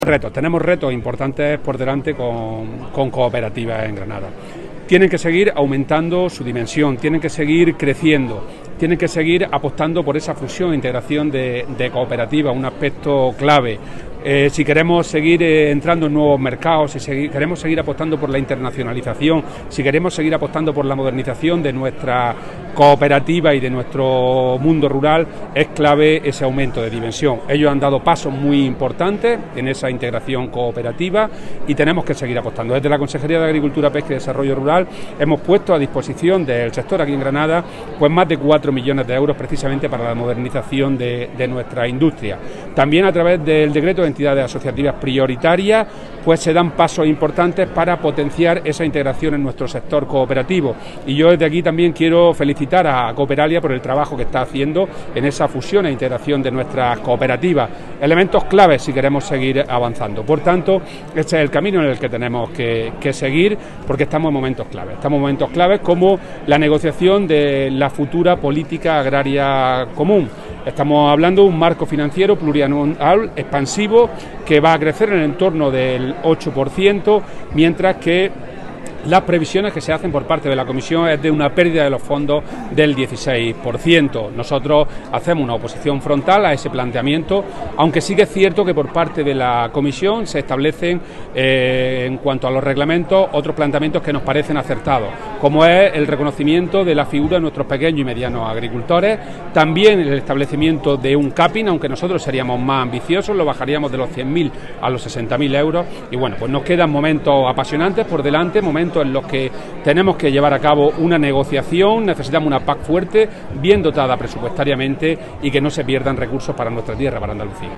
Tenemos retos importantes por delante con cooperativas en Granada. Tienen que seguir aumentando su dimensión, tienen que seguir creciendo, tienen que seguir apostando por esa fusión e integración de cooperativas, un aspecto clave. Si queremos seguir entrando en nuevos mercados, si queremos seguir apostando por la internacionalización, si queremos seguir apostando por la modernización de nuestra cooperativa y de nuestro mundo rural, es clave ese aumento de dimensión. Ellos han dado pasos muy importantes en esa integración cooperativa y tenemos que seguir apostando. Desde la Consejería de Agricultura, Pesca y Desarrollo Rural hemos puesto a disposición del sector aquí en Granada pues más de 4 millones de euros precisamente para la modernización de nuestra industria. También a través del decreto de entidades asociativas prioritarias pues se dan pasos importantes para potenciar esa integración en nuestro sector cooperativo, y yo desde aquí también quiero felicitar a Cooperalia por el trabajo que está haciendo en esa fusión e integración de nuestras cooperativas, elementos claves si queremos seguir avanzando. Por tanto, este es el camino en el que tenemos que seguir, porque estamos en momentos claves como la negociación de la futura política agraria común. Estamos hablando de un marco financiero plurianual expansivo que va a crecer en el entorno del 8%, mientras que las previsiones que se hacen por parte de la Comisión es de una pérdida de los fondos del 16%. Nosotros hacemos una oposición frontal a ese planteamiento, aunque sí que es cierto que por parte de la Comisión se establecen, en cuanto a los reglamentos, otros planteamientos que nos parecen acertados, como es el reconocimiento de la figura de nuestros pequeños y medianos agricultores, también el establecimiento de un capping, aunque nosotros seríamos más ambiciosos, lo bajaríamos de los 100.000 a los 60.000 euros, y bueno, pues nos quedan momentos apasionantes por delante, momentos en los que tenemos que llevar a cabo una negociación. Necesitamos una PAC fuerte, bien dotada presupuestariamente y que no se pierdan recursos para nuestra tierra, para Andalucía.